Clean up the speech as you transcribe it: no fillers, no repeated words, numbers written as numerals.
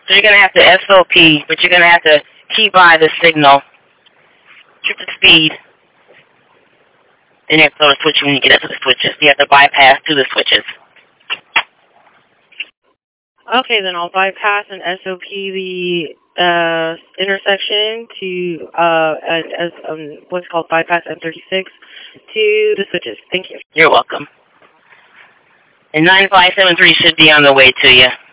So you're going to have to SOP, but you're going to have to keep by the signal, keep the speed, and you have to throw the switch when you get up to the switches. You have to bypass through the switches. Okay, then I'll bypass and SOP the intersection to what's called bypass M36 to the switches. Thank you. You're welcome. And 9573 should be on the way to you.